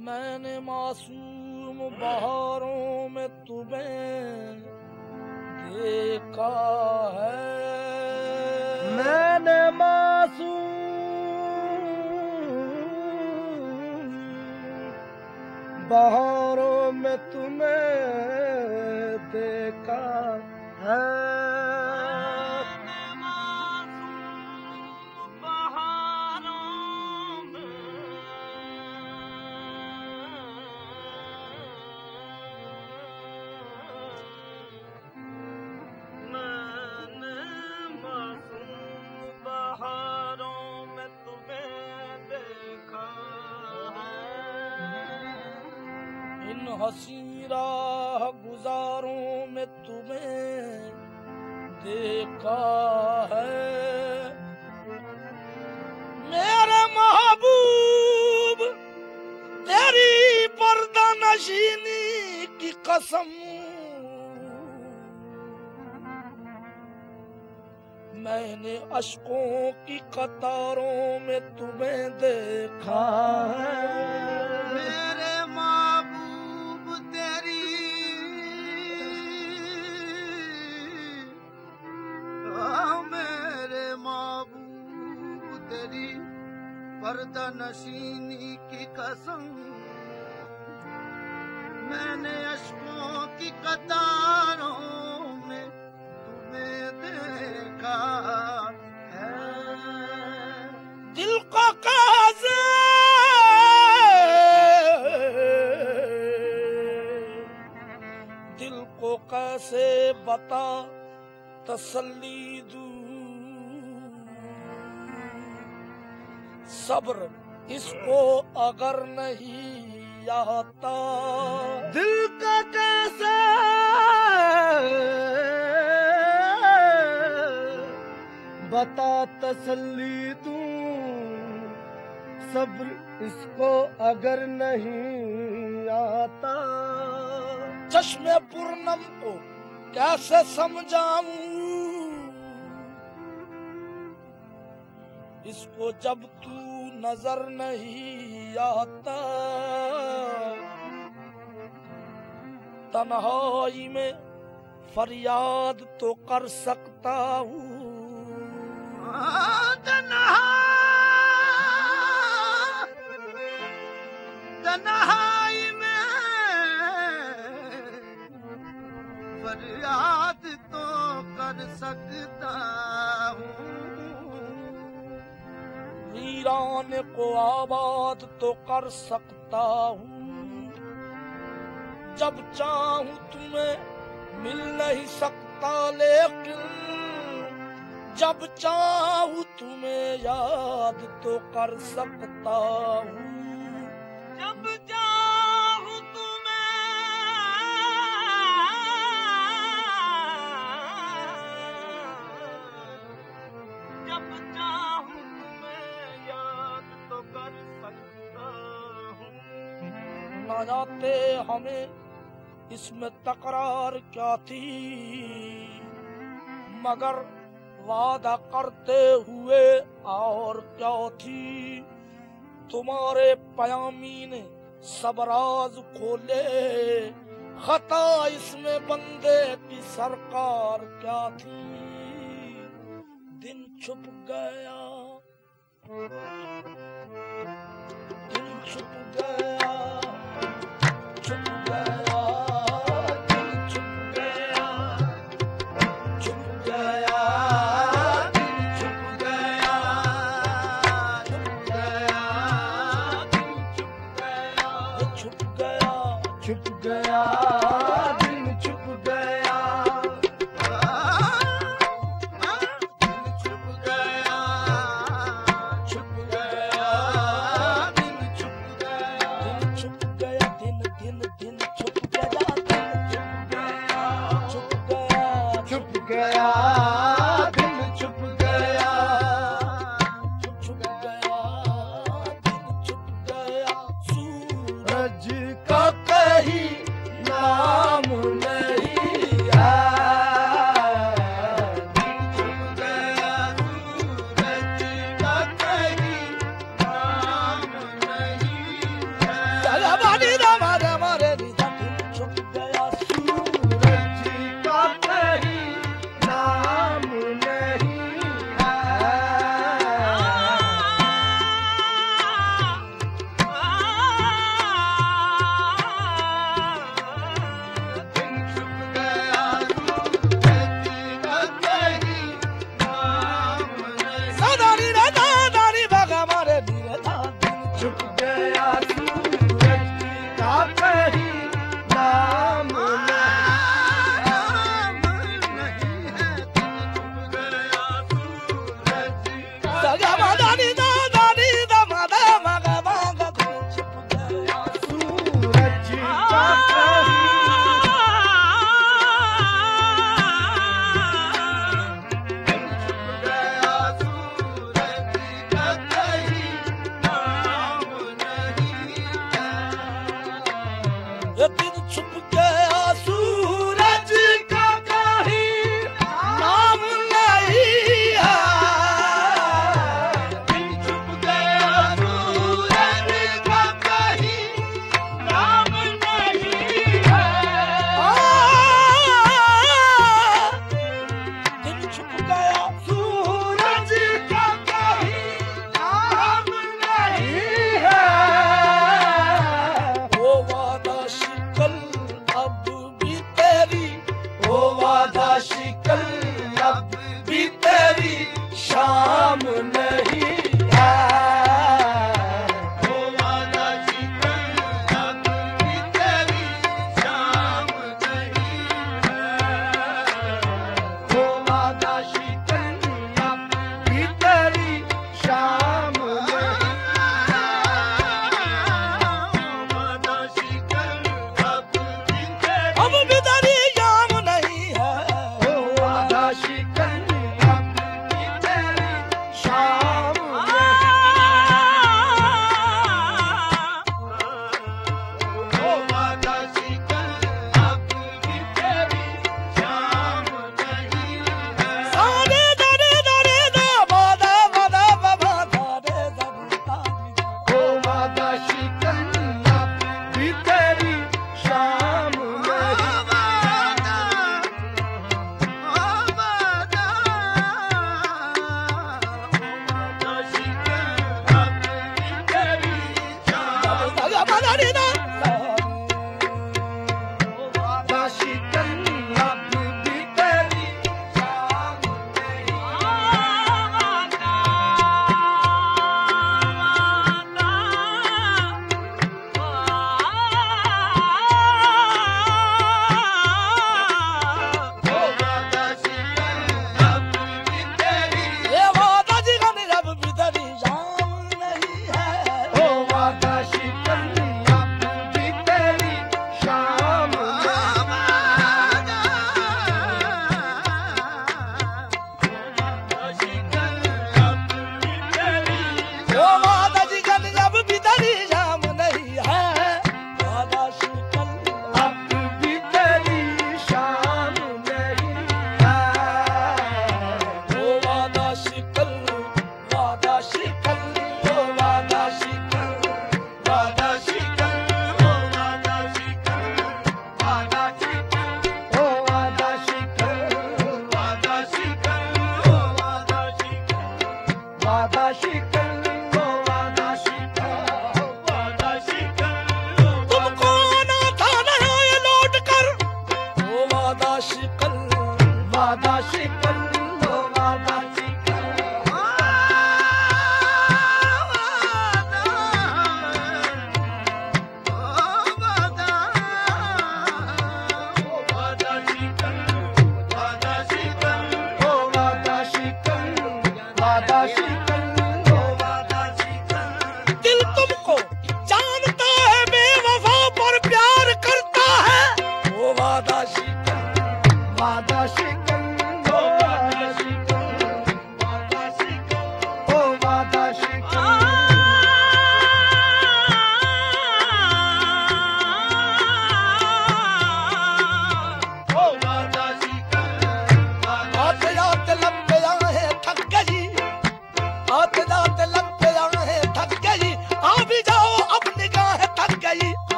मैंने मासूम बहारों में तुम्हें देखा है। मैंने मासूम बहारों में तुम्हें देखा है। इन हसी राह गुजारों में तुम्हें देखा है। मेरे महबूब तेरी पर्दा नशीनी की कसम, मैंने अश्कों की कतारों में तुम्हें देखा है। पर्दा नशीनी की कसम, मैंने अश्कों की कतारों में तुम्हें देखा है। दिल को कैसे बता तसल्ली दूं, सब्र इसको अगर नहीं आता, दिल का कैसे बता तसल्ली दूं, सब्र इसको अगर नहीं आता। चश्मे पूर्णम को कैसे समझाऊं, इसको जब तू नजर नहीं आता। तन्हाई में फरियाद तो कर सकता हूँ, तन्हाई में फरियाद तो कर सकता हूँ। वीरान को आबाद तो कर सकता हूँ, जब चाहूँ तुम्हें मिल नहीं सकता, लेकिन जब चाहूँ तुम्हें याद तो कर सकता हूँ। जब चाहूँ तुम्हें, जब चाहूँ तुम्हें याद तो कर सकता हूँ। न जाते हमें इसमें तकरार क्या थी, मगर वादा करते हुए और क्या थी। तुम्हारे पयामी ने सब राज खोले, खता इसमें बंदे की सरकार क्या थी। दिन छुप गया, दिन छुप गया, छुप गया, दिन छुप गया, छुप गया, दिन छुप गया, छुप गया, छुप गया, दिन छुप गया, दिन छुप गया, छुप गया। छुप गया सूरज का कहीं नाम छुप गया सूरज का कहीं नाम नहीं है छुप गया सूरज का कहीं नाम नहीं है दिन छुप गया सूरज का कहीं नाम नहीं है वो वादा शिकल अब भी तेरी वो वादा शिकल अब भी तेरी शाम नहीं है वो वादा शिकल अब भी तेरी शाम नहीं है वो वादा शिकल अब भी तेरी शाम नहीं वादा शिकल अब भी तेरी अब भी तेरी याम नहीं है वो वादा शिकल अब भी तेरी शाम वो वादा शिकल अब भी तेरी शाम नहीं है सारे दरे दरे दा वादा वादा बाबा दारे दबता वो वादा शिकल अब भी तेरी शाम नहीं वादा वादा रे दा वादा शिकल अब भी तेरी शाम नहीं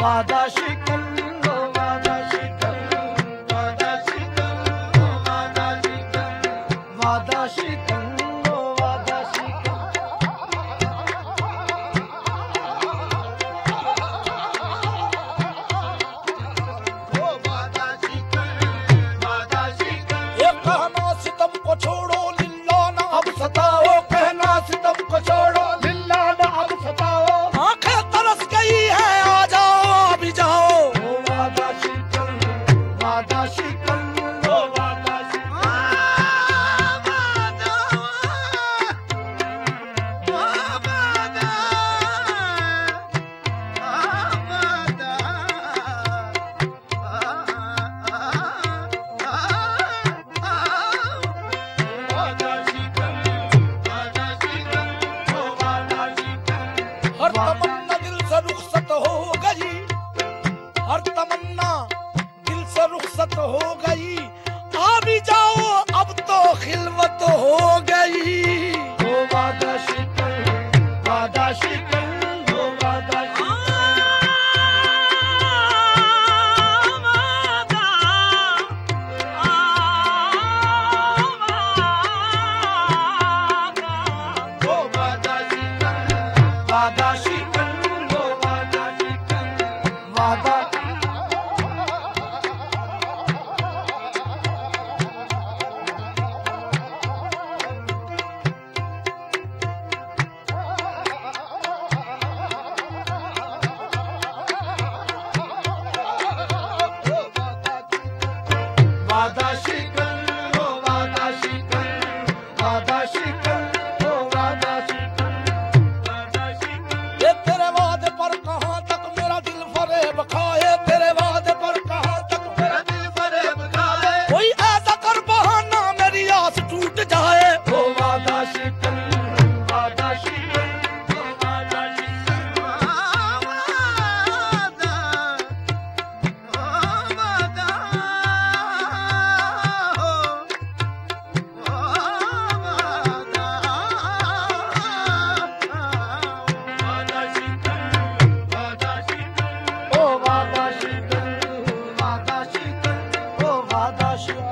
वादा शिकन ओ वादा शिकन वादा शिकन ओ वादा शिकन वादा शिकन ओ वादा शिकन ओ वादा शिकन वादा शिकन ये कहना सितम को छोड़ो लिल्ला ना अब सताओ कहना सितम को छोड़ो लिल्ला ना अब सताओ आंखें तरस गई है आ जाओ अभी जाओ ओ वादा शिकन वादा शिकन ओ वादा शिकन हर तमन्ना दिल से रुखसत हो गई हर तमन्ना दिल से रुखसत हो गई आ भी जाओ अब तो खिलवत हो गई ओ वादा शिकन वादा शिकन ओ वादा वादा शिकन ओ वादा शिकन वादा वादा शिकन ओ वादा शिकन वादा शिकन ओ वादा शिकन ये तेरे वादे पर कहाँ तक मेरा दिल फरेब खाए तेरे वादे पर कहाँ तक मेरा दिल फरेब खाए कोई ऐसा कर बहाना मेरी आस टूट जाए ओ वादा शिकन वादा शिकन ओ वादा शिकन ओ वादा शिकन वादा शिकन ओ वादा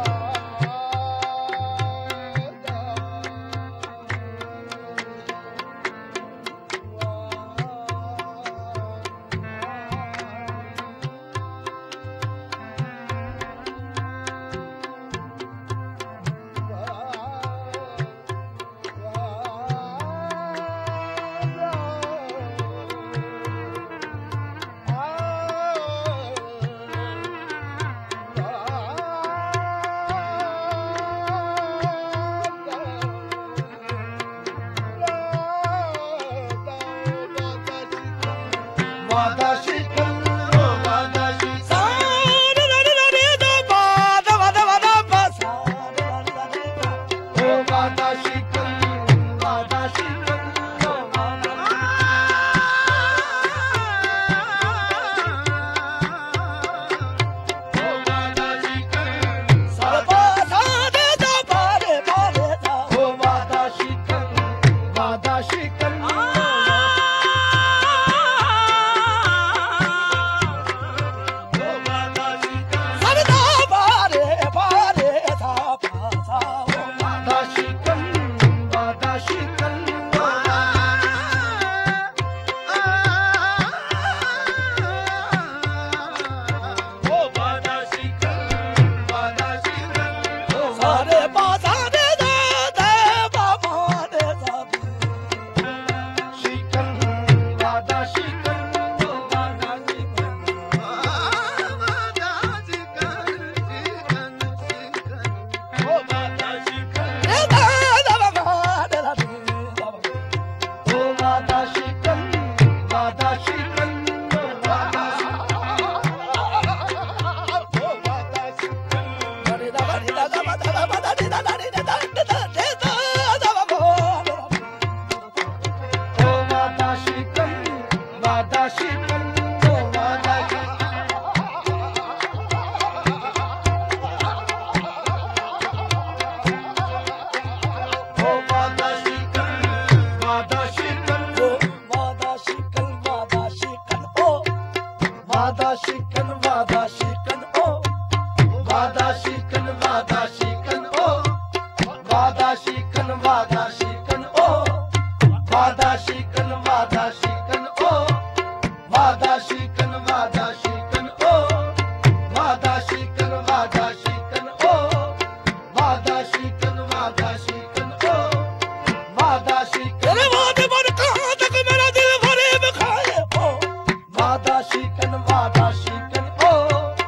वादा शिकन ओ वादा शिकन ओ वादा शिकन वादा शिकन ओ वादा सरबा सादे दा बारे बारे दा ओ वादा शिकन वादा शिकन सरदा बारे बारे दा पासा ओ वादा शिकन वादा शिकन सारे बाजारे दे दे बाबा दे सब शिकन वादा शिकन ओ वादा शिकन ओ वादा शिकन दे दे बाबा दे ओ वादा शिकन वादा शिकन ओ वादा शिकन वादा शिकन ओ वादा शिकन वादा शिकन ओ वादा शिकन वादा शिकन ओ वादा शिकन वादा शिकन ओ वादा शिकन वादा शिकन ओ वादा शिकन वादा शिकन ओ वादा शिकन वादा शिकन ओ वादा शिकन तेरे वादे पर कहां तक मेरा दिल फरेब खाए ओ वादा शिकन ओ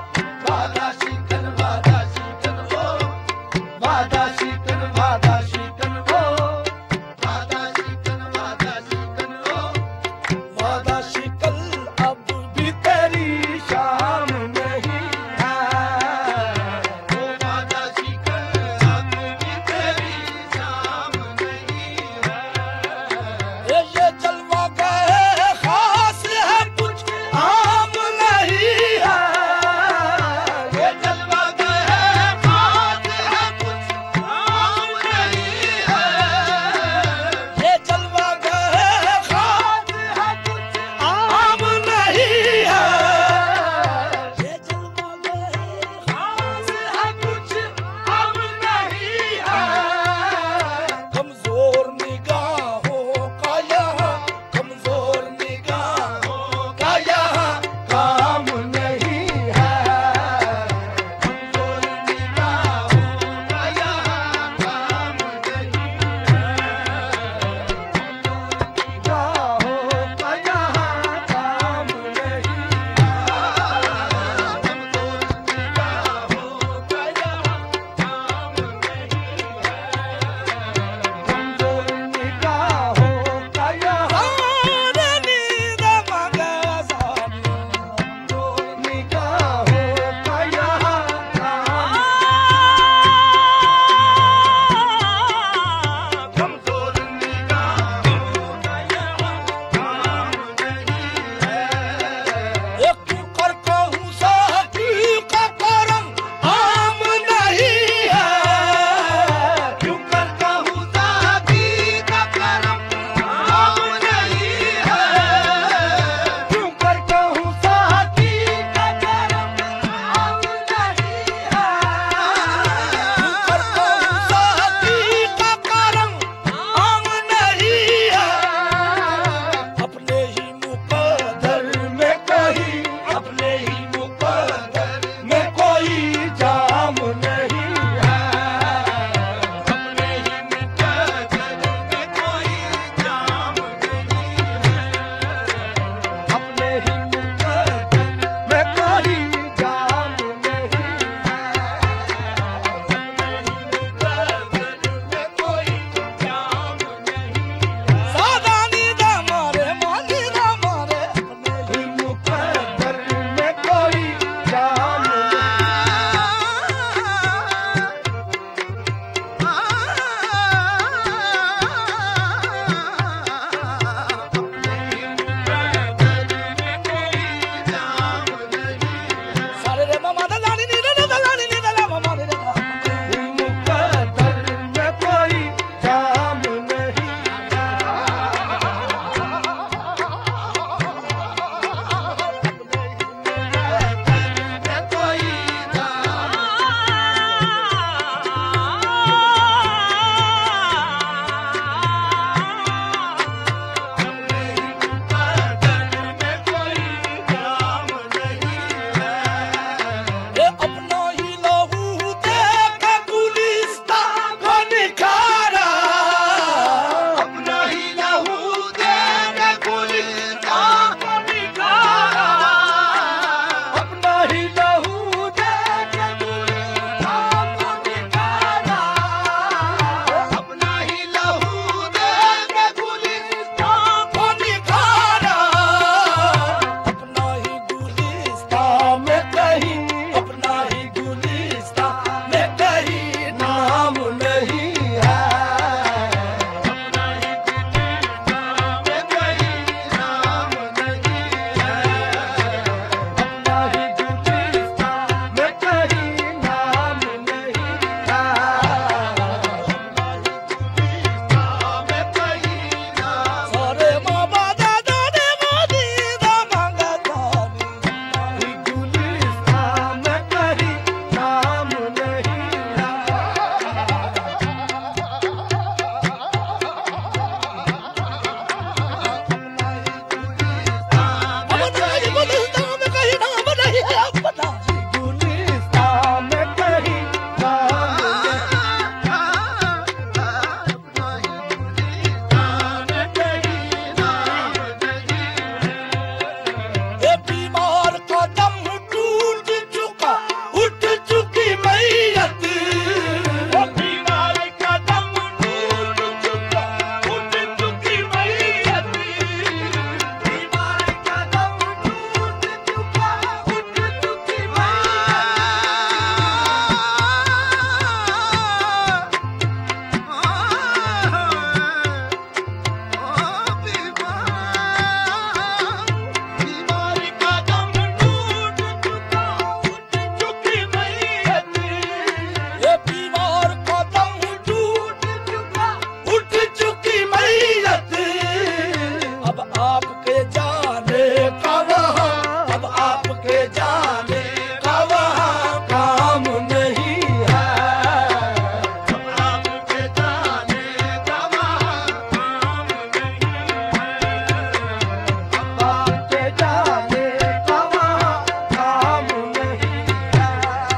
आपके जाने का वहाँ, अब आपके जाने का वहाँ काम नहीं है। अब आपके जाने का वहाँ काम नहीं है। अब आपके जाने का वहाँ काम नहीं है।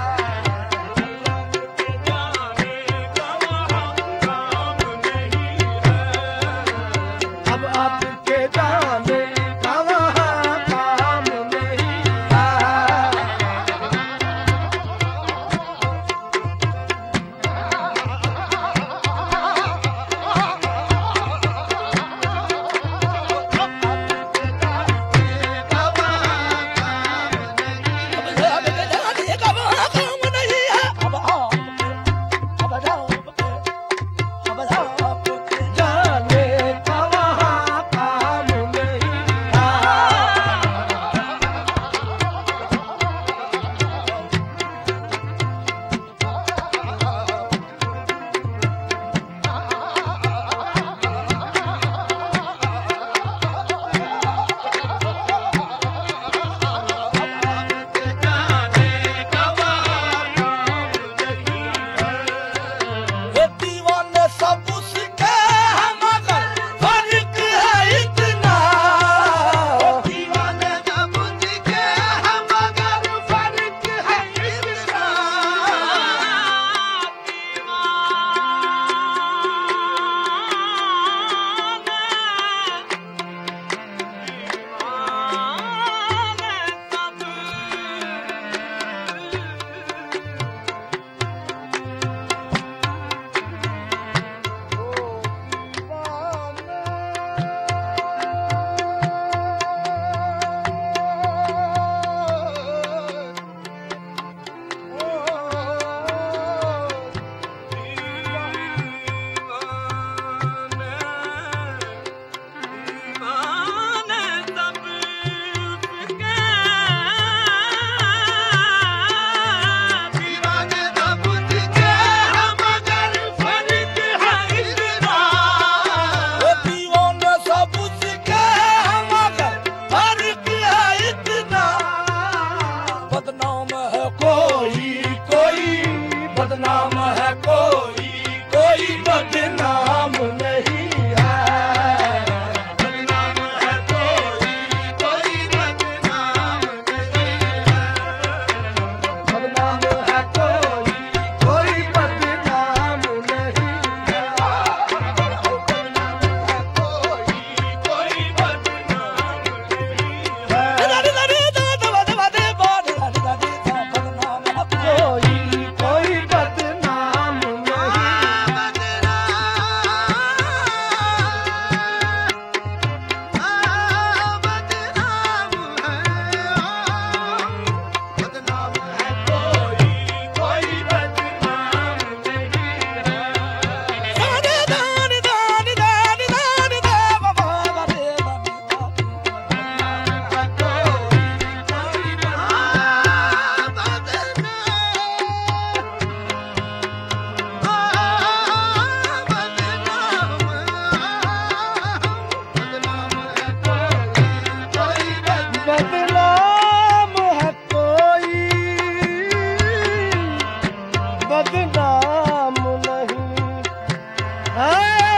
अब आपके जाने का वहाँ काम नहीं है। जाने का वहाँ काम नहीं ये दीवाने सब उसके हैं मगर फर्क है इतना। दीवाने जब दिखे हम मगर फर्क है इतना। दीवाने जब दिखे हम मगर फर्क है इतना। ये दीवाने सब उसके हैं मगर फर्क है इतना। बदनाम है कोई कोई, बदनाम है कोई कोई, बदनाम नहीं है। बदनाम है कोई बदनाम नहीं है। बदनाम है कोई कोई, बदनाम नहीं है। कोई बदनाम नहीं है। कोई कोई बदनाम नहीं। बदनाम है कोई, बदनाम नहीं है।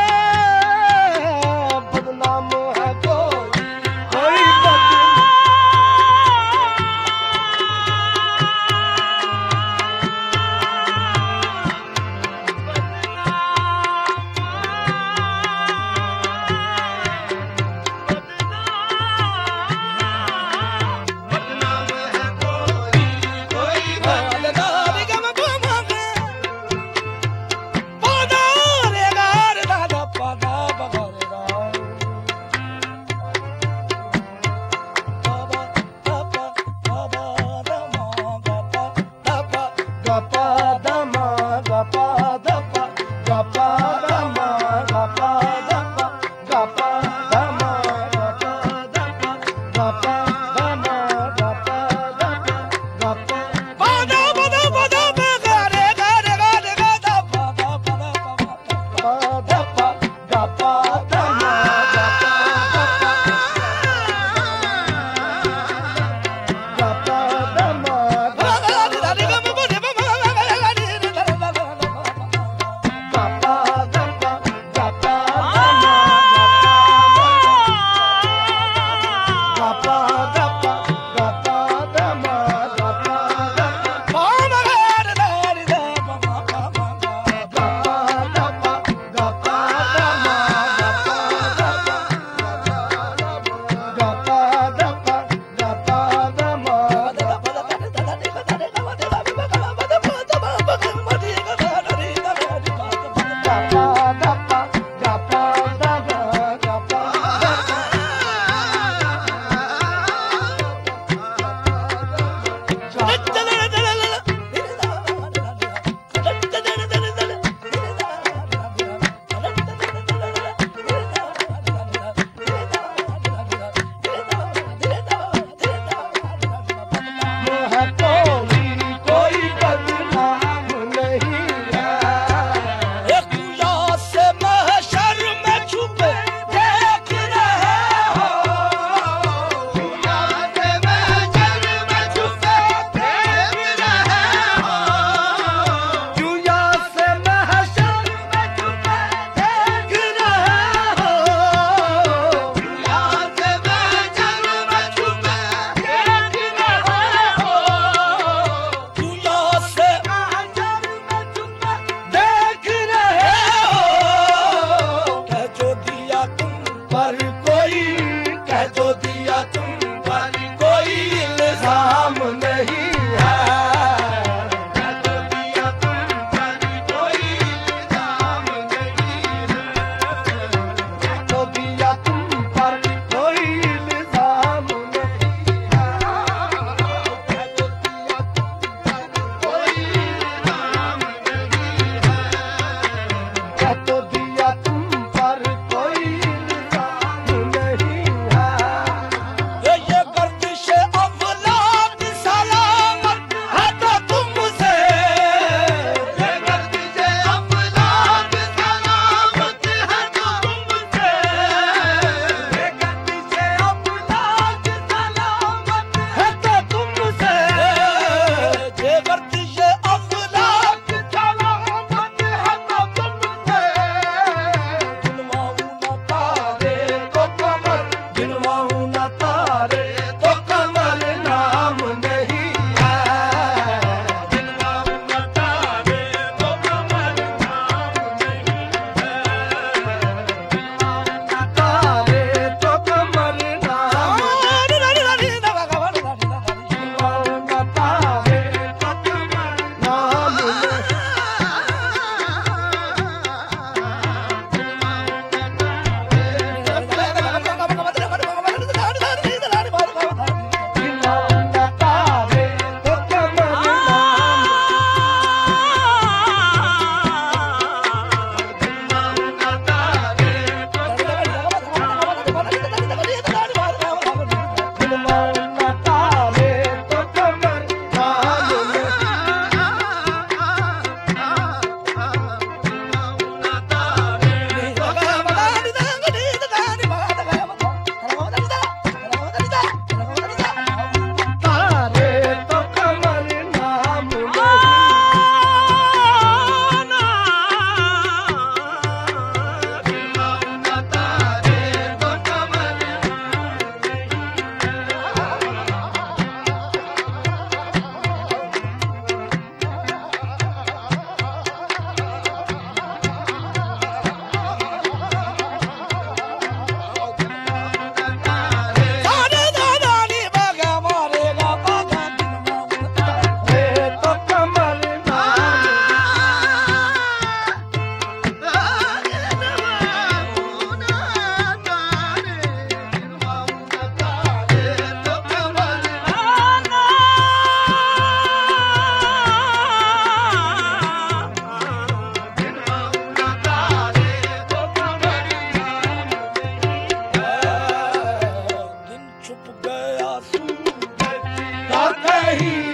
बदनाम है कोई कोई, ही